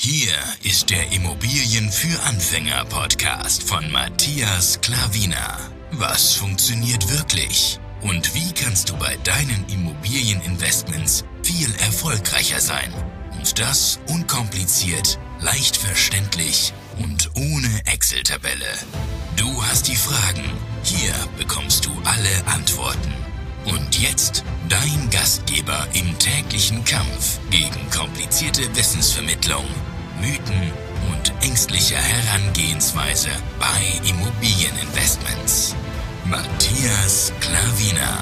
Hier ist der Immobilien für Anfänger Podcast von Matthias Klavina. Was funktioniert wirklich? Und wie kannst du bei deinen Immobilieninvestments viel erfolgreicher sein? Und das unkompliziert, leicht verständlich und ohne Excel-Tabelle. Du hast die Fragen, hier bekommst du alle Antworten. Und jetzt dein Gastgeber im täglichen Kampf gegen komplizierte Wissensvermittlung, Mythen und ängstliche Herangehensweise bei Immobilieninvestments. Matthias Klavina.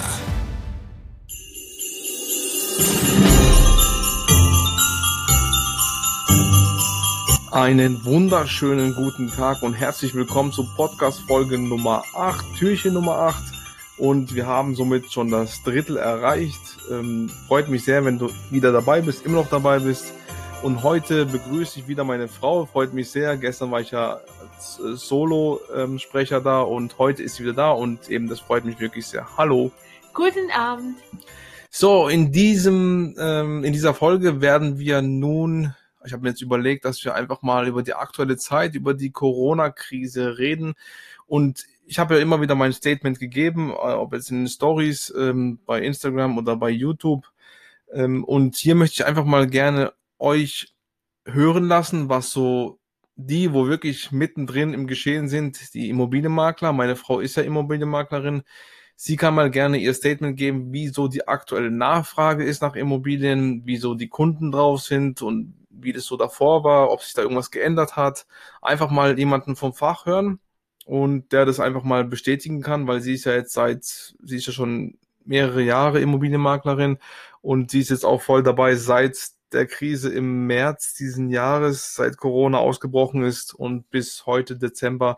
Einen wunderschönen guten Tag und herzlich willkommen zu Podcast-Folge Nummer 8, Türchen Nummer 8. Und wir haben somit schon das Drittel erreicht. Freut mich sehr, wenn du wieder dabei bist, immer noch dabei bist. Und heute begrüße ich wieder meine Frau. Freut mich sehr. Gestern war ich ja als Solo-Sprecher da und heute ist sie wieder da. Und eben, das freut mich wirklich sehr. Hallo. Guten Abend. So, in dieser Folge werden wir nun... Ich habe mir jetzt überlegt, dass wir einfach mal über die aktuelle Zeit, über die Corona-Krise reden. Und ich habe ja immer wieder mein Statement gegeben, ob jetzt in den Stories, bei Instagram oder bei YouTube. Und hier möchte ich einfach mal gerne euch hören lassen, was so die, wo wirklich mittendrin im Geschehen sind, die Immobilienmakler. Meine Frau ist ja Immobilienmaklerin. Sie kann mal gerne ihr Statement geben, wie so die aktuelle Nachfrage ist nach Immobilien, wie so die Kunden drauf sind und wie das so davor war, ob sich da irgendwas geändert hat. Einfach mal jemanden vom Fach hören und der das einfach mal bestätigen kann, weil sie ist ja schon mehrere Jahre Immobilienmaklerin und sie ist jetzt auch voll dabei seit der Krise im März diesen Jahres, seit Corona ausgebrochen ist und bis heute Dezember,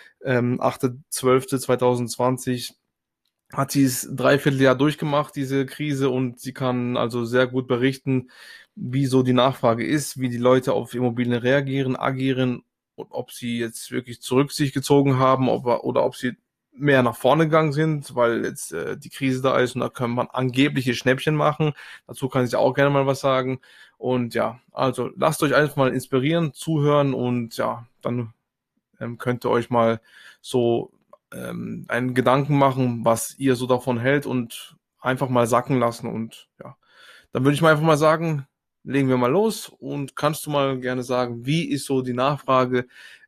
8.12.2020 hat sie es 3/4 Jahr durchgemacht, diese Krise, und sie kann also sehr gut berichten, wie so die Nachfrage ist, wie die Leute auf Immobilien reagieren, agieren und ob sie jetzt wirklich zurück sich gezogen haben oder ob sie mehr nach vorne gegangen sind, weil jetzt die Krise da ist und da kann man angebliche Schnäppchen machen. Dazu kann ich auch gerne mal was sagen. Und ja, also lasst euch einfach mal inspirieren, zuhören und ja, dann könnt ihr euch mal so einen Gedanken machen, was ihr so davon hält und einfach mal sacken lassen. Und ja, dann würde ich mal einfach mal sagen, legen wir mal los und kannst du mal gerne sagen, wie ist so die Nachfrage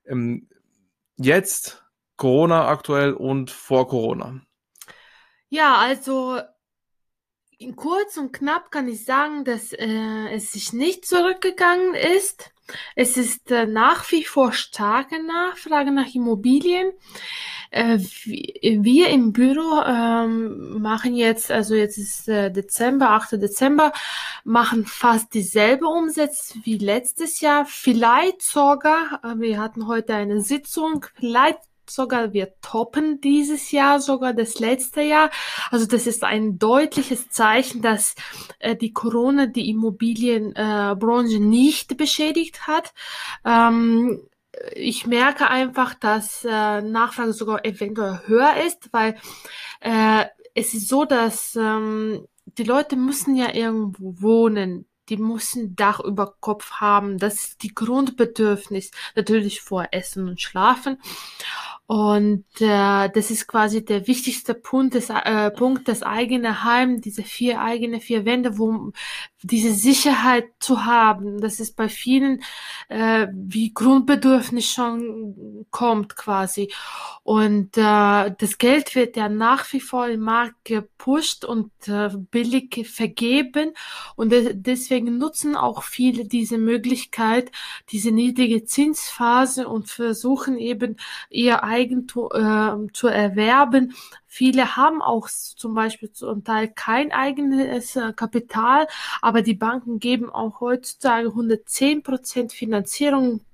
jetzt, Corona aktuell und vor Corona? Ja, also in kurz und knapp kann ich sagen, dass es sich nicht zurückgegangen ist. Es ist nach wie vor starke Nachfrage nach Immobilien. Wir im Büro machen jetzt, also jetzt ist Dezember, 8. Dezember, machen fast dieselbe Umsätze wie letztes Jahr. Vielleicht sogar, wir hatten heute eine Sitzung, vielleicht sogar wir toppen dieses Jahr sogar das letzte Jahr. Also das ist ein deutliches Zeichen, dass die Corona die Immobilienbranche nicht beschädigt hat. Ich merke einfach, dass Nachfrage sogar eventuell höher ist, weil es ist so, dass die Leute müssen ja irgendwo wohnen. Die müssen Dach über Kopf haben. Das ist die Grundbedürfnis. Natürlich vor Essen und Schlafen. Und das ist quasi der wichtigste Punkt, das eigene Heim, diese vier Wände, wo diese Sicherheit zu haben. Das ist bei vielen wie Grundbedürfnis schon kommt quasi. Und das Geld wird ja nach wie vor im Markt gepusht und billig vergeben. Und deswegen nutzen auch viele diese Möglichkeit, diese niedrige Zinsphase und versuchen eben ihr Eigentum zu erwerben. Viele haben auch zum Beispiel zum Teil kein eigenes Kapital, aber die Banken geben auch heutzutage 110% Finanzierung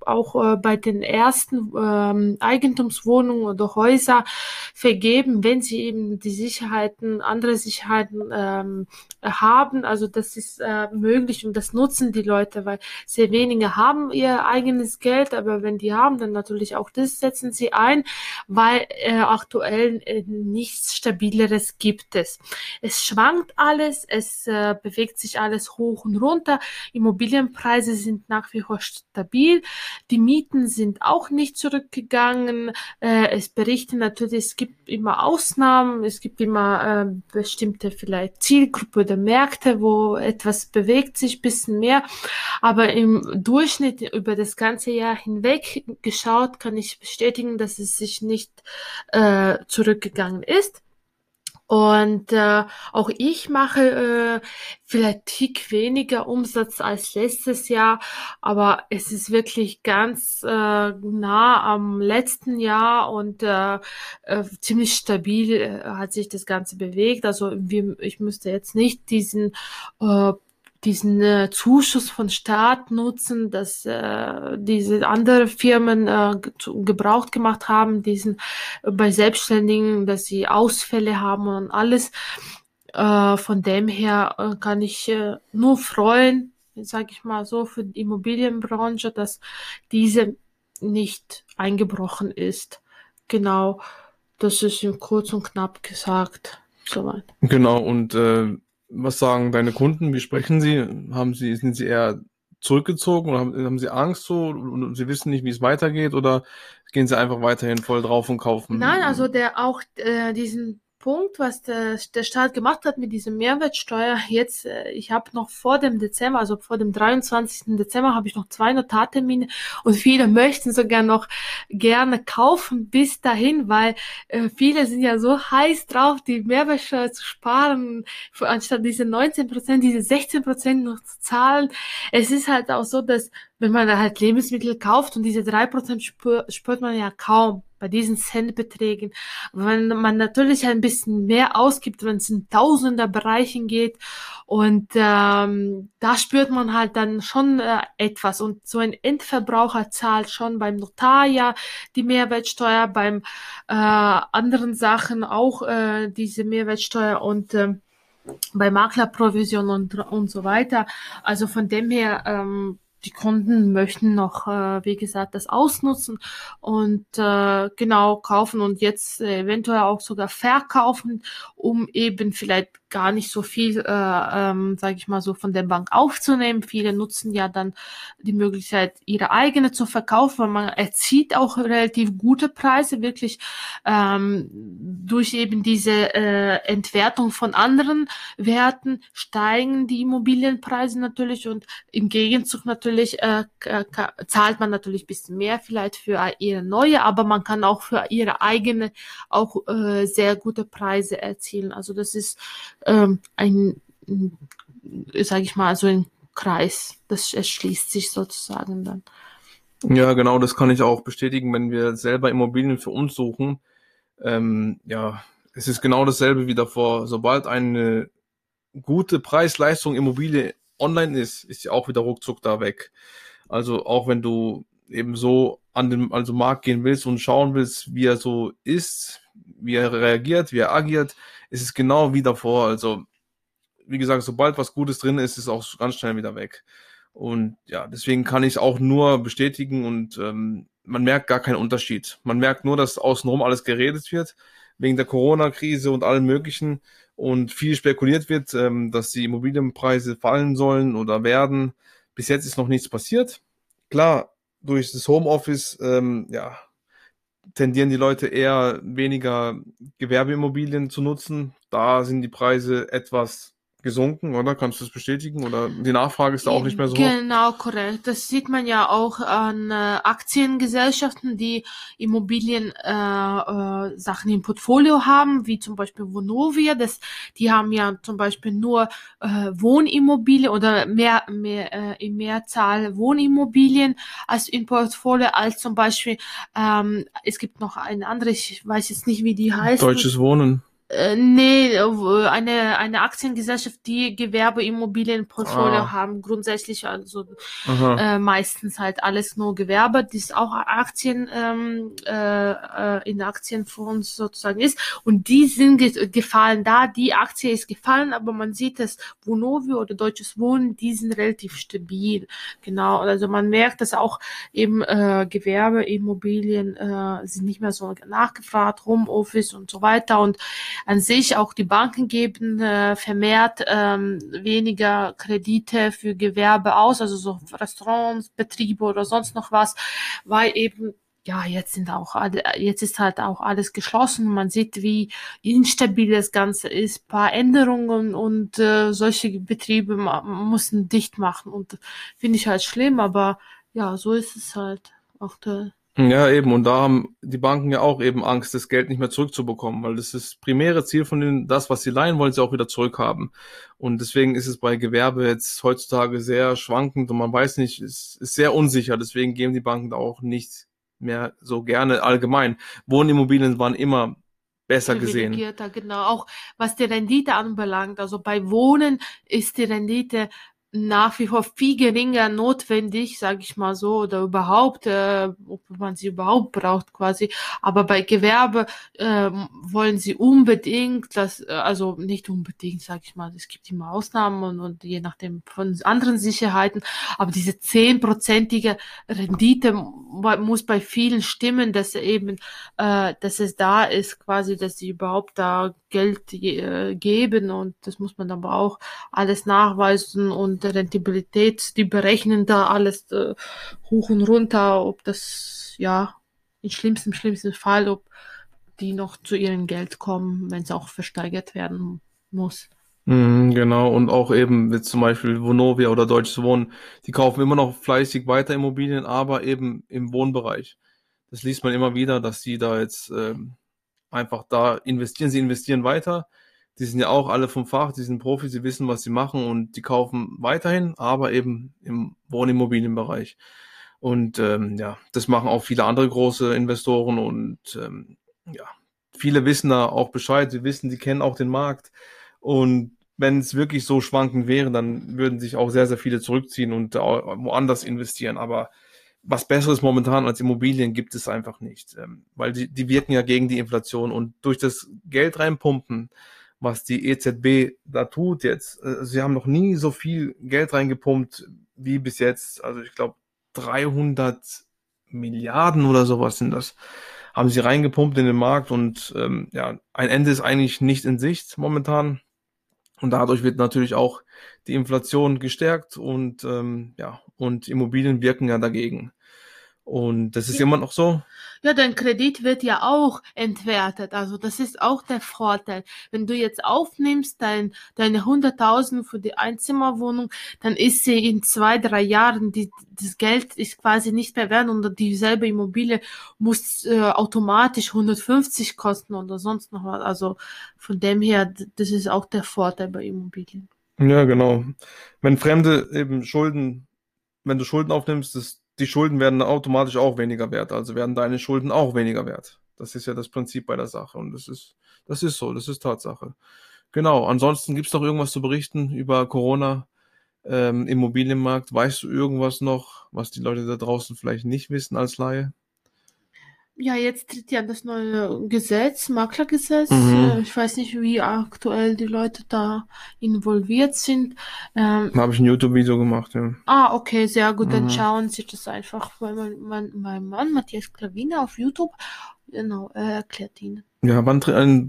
auch bei den ersten Eigentumswohnungen oder Häuser vergeben, wenn sie eben die Sicherheiten, andere Sicherheiten haben. Also das ist möglich und das nutzen die Leute, weil sehr wenige haben ihr eigenes Geld, aber wenn die haben, dann natürlich auch das setzen sie ein, weil aktuell nichts Stabileres gibt es. Es schwankt alles, es bewegt sich alles hoch und runter. Immobilienpreise sind nach wie vor stabil. Die Mieten sind auch nicht zurückgegangen. Es berichten natürlich, es gibt immer Ausnahmen, es gibt immer bestimmte vielleicht Zielgruppe oder Märkte, wo etwas bewegt sich ein bisschen mehr. Aber im Durchschnitt über das ganze Jahr hinweg geschaut, kann ich bestätigen, dass es sich nicht zurückgegangen ist. Und auch ich mache vielleicht Tick weniger Umsatz als letztes Jahr, aber es ist wirklich ganz nah am letzten Jahr und ziemlich stabil hat sich das Ganze bewegt. Also ich müsste jetzt nicht diesen Zuschuss von Staat nutzen, dass diese andere Firmen gebraucht gemacht haben, bei Selbstständigen, dass sie Ausfälle haben und alles. Von dem her kann ich nur freuen, sage ich mal so, für die Immobilienbranche, dass diese nicht eingebrochen ist. Genau, das ist kurz und knapp gesagt. Soweit. Genau, und was sagen deine Kunden? Wie sprechen sie? Sind sie eher zurückgezogen oder haben sie Angst so und sie wissen nicht, wie es weitergeht oder gehen sie einfach weiterhin voll drauf und kaufen? Nein, also diesen Punkt, was der Staat gemacht hat mit dieser Mehrwertsteuer, jetzt, ich habe noch vor dem Dezember, also vor dem 23. Dezember, habe ich noch 2 Notartermine und viele möchten sogar noch gerne kaufen bis dahin, weil viele sind ja so heiß drauf, die Mehrwertsteuer zu sparen, anstatt diese 19%, diese 16% noch zu zahlen. Es ist halt auch so, dass wenn man halt Lebensmittel kauft und diese 3% spürt man ja kaum bei diesen Centbeträgen. Wenn man natürlich ein bisschen mehr ausgibt, wenn es in Tausender-Bereichen geht und da spürt man halt dann schon etwas und so ein Endverbraucher zahlt schon beim Notar ja die Mehrwertsteuer, beim anderen Sachen auch diese Mehrwertsteuer und bei Maklerprovision und so weiter. Also von dem her die Kunden möchten noch, wie gesagt, das ausnutzen und genau kaufen und jetzt eventuell auch sogar verkaufen, um eben vielleicht gar nicht so viel, sage ich mal so, von der Bank aufzunehmen. Viele nutzen ja dann die Möglichkeit, ihre eigene zu verkaufen, weil man erzielt auch relativ gute Preise, wirklich durch eben diese Entwertung von anderen Werten steigen die Immobilienpreise natürlich und im Gegenzug natürlich zahlt man natürlich ein bisschen mehr vielleicht für ihre neue, aber man kann auch für ihre eigene auch sehr gute Preise erzielen. Also das ist sage ich mal, so ein Kreis. Das erschließt sich sozusagen dann. Ja, genau, das kann ich auch bestätigen, wenn wir selber Immobilien für uns suchen. Ja, es ist genau dasselbe wie davor. Sobald eine gute Preis-Leistung Immobilie online ist sie auch wieder ruckzuck da weg. Also auch wenn du eben so an den Markt gehen willst und schauen willst, wie er so ist, wie er reagiert, wie er agiert, ist es genau wie davor. Also wie gesagt, sobald was Gutes drin ist, ist es auch ganz schnell wieder weg. Und ja, deswegen kann ich es auch nur bestätigen und man merkt gar keinen Unterschied. Man merkt nur, dass außenrum alles geredet wird, wegen der Corona-Krise und allem Möglichen und viel spekuliert wird, dass die Immobilienpreise fallen sollen oder werden. Bis jetzt ist noch nichts passiert. Klar, durch das Homeoffice ja, tendieren die Leute eher weniger Gewerbeimmobilien zu nutzen. Da sind die Preise etwas gesunken, oder? Kannst du das bestätigen? Oder die Nachfrage ist da auch nicht mehr so hoch? Genau, korrekt. Das sieht man ja auch an Aktiengesellschaften, die Immobilien Sachen im Portfolio haben, wie zum Beispiel Vonovia. Die haben ja zum Beispiel nur Wohnimmobilien oder in Mehrzahl Wohnimmobilien als im Portfolio, als zum Beispiel es gibt noch eine andere, ich weiß jetzt nicht, wie die heißt. Deutsches Wohnen. Nee, eine Aktiengesellschaft, die Gewerbeimmobilienportfolio Ah, haben, grundsätzlich also aha. meistens halt alles nur Gewerbe, das auch Aktien in Aktienfonds sozusagen ist. Und die sind gefallen da, die Aktie ist gefallen, aber man sieht, dass Vonovia oder Deutsches Wohnen, die sind relativ stabil. Genau, also man merkt, dass auch eben Gewerbeimmobilien sind nicht mehr so nachgefragt, Homeoffice und so weiter. Und an sich auch die Banken geben vermehrt weniger Kredite für Gewerbe aus, also so Restaurants, Betriebe oder sonst noch was, weil eben ja, jetzt ist halt auch alles geschlossen. Man sieht, wie instabil das Ganze ist. Ein paar Änderungen und solche Betriebe mussten dicht machen. Und finde ich halt schlimm, aber ja, so ist es halt aktuell. Ja, eben. Und da haben die Banken ja auch eben Angst, das Geld nicht mehr zurückzubekommen, weil das ist das primäre Ziel von denen, das, was sie leihen, wollen sie auch wieder zurückhaben. Und deswegen ist es bei Gewerbe jetzt heutzutage sehr schwankend und man weiß nicht, es ist sehr unsicher. Deswegen geben die Banken da auch nicht mehr so gerne allgemein. Wohnimmobilien waren immer besser gesehen. Privilegierter, genau. Auch was die Rendite anbelangt. Also bei Wohnen ist die Rendite nach wie vor viel geringer notwendig, sage ich mal so, oder überhaupt, ob man sie überhaupt braucht quasi. Aber bei Gewerbe wollen sie unbedingt, also nicht unbedingt, sage ich mal, es gibt immer Ausnahmen und je nachdem von anderen Sicherheiten, aber diese 10%ige Rendite muss bei vielen stimmen, dass es da ist, quasi, dass sie überhaupt da Geld geben und das muss man aber auch alles nachweisen und Rentabilität, die berechnen da alles hoch und runter, ob das, ja, schlimmsten Fall, ob die noch zu ihrem Geld kommen, wenn es auch versteigert werden muss. Genau, und auch eben jetzt zum Beispiel Vonovia oder Deutsches Wohnen, die kaufen immer noch fleißig weiter Immobilien, aber eben im Wohnbereich. Das liest man immer wieder, dass sie da jetzt einfach da investieren. Sie investieren weiter. Die sind ja auch alle vom Fach, die sind Profis, sie wissen, was sie machen und die kaufen weiterhin, aber eben im Wohnimmobilienbereich. Und ja, das machen auch viele andere große Investoren und ja, viele wissen da auch Bescheid, sie wissen, die kennen auch den Markt. Und wenn es wirklich so schwankend wäre, dann würden sich auch sehr, sehr viele zurückziehen und woanders investieren. Aber was Besseres momentan als Immobilien gibt es einfach nicht, weil die wirken ja gegen die Inflation und durch das Geld reinpumpen, was die EZB da tut jetzt, sie haben noch nie so viel Geld reingepumpt wie bis jetzt. Also ich glaube 300 Milliarden oder sowas sind das, haben sie reingepumpt in den Markt und ja, ein Ende ist eigentlich nicht in Sicht momentan. Und dadurch wird natürlich auch die Inflation gestärkt und ja, und Immobilien wirken ja dagegen. Und das ist immer noch so. Ja, dein Kredit wird ja auch entwertet. Also das ist auch der Vorteil. Wenn du jetzt aufnimmst, deine 100.000 für die Einzimmerwohnung, dann ist sie in 2, 3 Jahren, das Geld ist quasi nicht mehr wert und dieselbe Immobilie muss automatisch 150 kosten oder sonst noch was. Also von dem her, das ist auch der Vorteil bei Immobilien. Ja, genau. Wenn Fremde eben Schulden, wenn du Schulden aufnimmst, die Schulden werden automatisch auch weniger wert. Also werden deine Schulden auch weniger wert. Das ist ja das Prinzip bei der Sache. Und das ist so, das ist Tatsache. Genau. Ansonsten gibt's noch irgendwas zu berichten über Corona, Immobilienmarkt? Weißt du irgendwas noch, was die Leute da draußen vielleicht nicht wissen als Laie? Ja, jetzt tritt ja das neue Gesetz, Maklergesetz. Mhm. Ich weiß nicht, wie aktuell die Leute da involviert sind. Da habe ich ein YouTube-Video gemacht, ja. Okay, sehr gut. Dann Mhm. schauen Sie das einfach bei meinem Mann, Matthias Klavina, auf YouTube. Genau, er erklärt Ihnen. Ja, wann,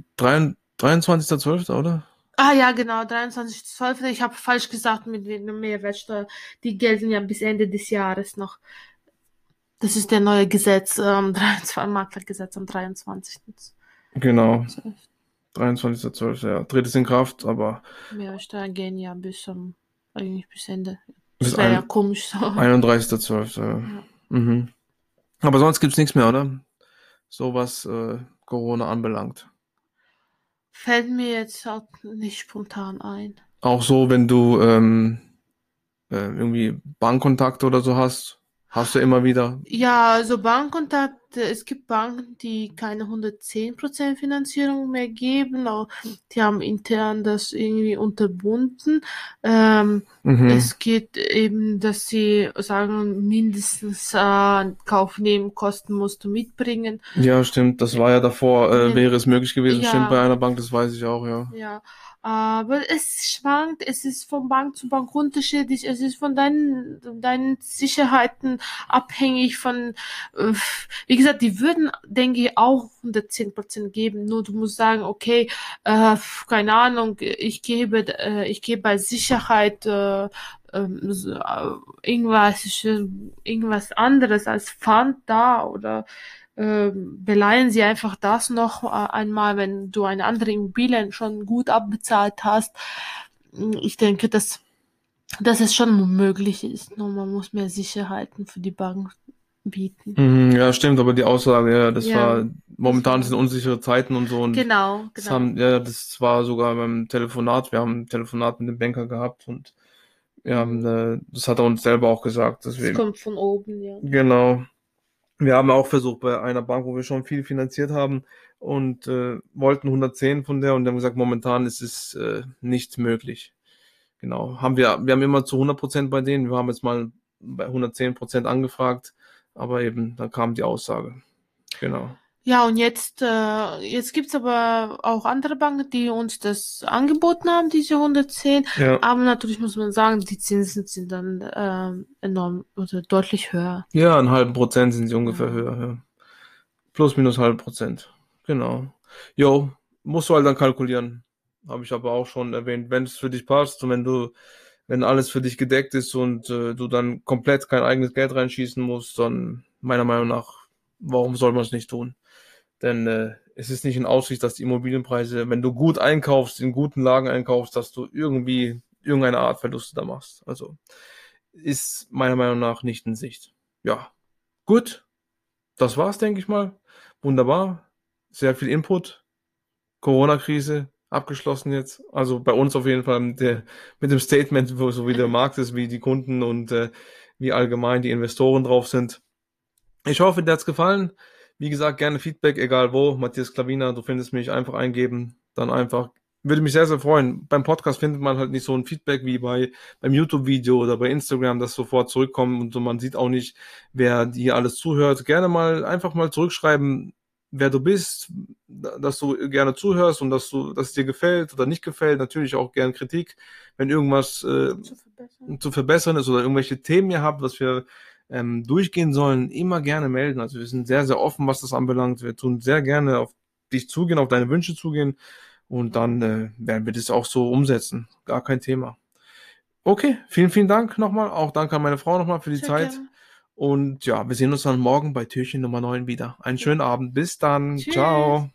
23.12., oder? Ah ja, genau, 23.12. Ich habe falsch gesagt mit der Mehrwertsteuer. Die gelten ja bis Ende des Jahres noch. Das ist der neue Gesetz, 23, Maklergesetz am 23. Genau, 23.12., ja. Tritt es in Kraft, aber Mehrwertsteuer gehen ja eigentlich bis Ende. bis Das wäre ja komisch so. 31.12., ja. Ja. Mhm. Aber sonst gibt's nichts mehr, oder? So was Corona anbelangt. Fällt mir jetzt auch nicht spontan ein. Auch so, wenn du irgendwie Bankkontakte oder so hast, hast du immer wieder. Ja, also Bankkontakt gesagt, es gibt Banken, die keine 110% Finanzierung mehr geben. Auch die haben intern das irgendwie unterbunden. Es geht eben, dass sie sagen, mindestens Kaufnebenkosten musst du mitbringen. Ja, stimmt. Das war ja davor, wäre es möglich gewesen. Stimmt, bei Ja, einer Bank, das weiß ich auch, ja. ja. Aber es schwankt, es ist von Bank zu Bank unterschiedlich, es ist von deinen Sicherheiten abhängig äh, wie gesagt, die würden, denke ich, auch 110% geben, nur du musst sagen, okay, keine Ahnung, ich gebe bei Sicherheit, irgendwas anderes als Pfand da oder beleihen sie einfach das noch einmal, wenn du eine andere Immobilie schon gut abbezahlt hast. Ich denke, dass es schon möglich ist. Nur man muss mehr Sicherheiten für die Bank bieten. Ja, stimmt, aber die Aussage, ja, Ja, momentan sind unsichere Zeiten und so und genau, genau. das war sogar beim Telefonat, wir haben ein Telefonat mit dem Banker gehabt und das hat er uns selber auch gesagt, Es deswegen, kommt von oben, ja. genau. Wir haben auch versucht bei einer Bank, wo wir schon viel finanziert haben und wollten 110 von der und haben gesagt, momentan ist es nicht möglich. Genau. Wir haben immer zu 100% bei denen. Wir haben jetzt mal bei 110% angefragt, aber eben, dann kam die Aussage. Genau. Ja, und jetzt gibt's aber auch andere Banken, die uns das angeboten haben, diese 110. Ja. Aber natürlich muss man sagen, die Zinsen sind dann enorm oder deutlich höher. Ja, 0,5% sind sie ungefähr Ja. höher. Ja. Plus, minus 0,5%. Genau. Jo, musst du halt dann kalkulieren. Habe ich aber auch schon erwähnt. Wenn es für dich passt und wenn alles für dich gedeckt ist und du dann komplett kein eigenes Geld reinschießen musst, dann meiner Meinung nach, warum soll man es nicht tun? Denn es ist nicht in Aussicht, dass die Immobilienpreise, wenn du gut einkaufst, in guten Lagen einkaufst, dass du irgendwie irgendeine Art Verluste da machst. Also ist meiner Meinung nach nicht in Sicht. Ja, gut, das war's, denke ich mal. Wunderbar, sehr viel Input. Corona-Krise abgeschlossen jetzt. Also bei uns auf jeden Fall mit dem Statement, so wie der Markt ist, wie die Kunden und wie allgemein die Investoren drauf sind. Ich hoffe, dir hat's gefallen. Wie gesagt, gerne Feedback, egal wo. Matthias Klavina, du findest mich, einfach eingeben. Dann einfach, würde mich sehr, sehr freuen. Beim Podcast findet man halt nicht so ein Feedback wie beim YouTube-Video oder bei Instagram, das sofort zurückkommt und so, man sieht auch nicht, wer dir alles zuhört. Gerne mal, einfach mal zurückschreiben, wer du bist, dass du gerne zuhörst und dass es dir gefällt oder nicht gefällt. Natürlich auch gern Kritik, wenn irgendwas zu verbessern ist oder irgendwelche Themen ihr habt, was wir durchgehen sollen, immer gerne melden. Also wir sind sehr, sehr offen, was das anbelangt. Wir tun sehr gerne auf dich zugehen, auf deine Wünsche zugehen und dann werden wir das auch so umsetzen. Gar kein Thema. Okay, vielen, vielen Dank nochmal. Auch danke an meine Frau nochmal für die Sehr Zeit. gerne. Und ja, wir sehen uns dann morgen bei Türchen Nummer 9 wieder. Einen schönen Abend. Bis dann. Tschüss. Ciao.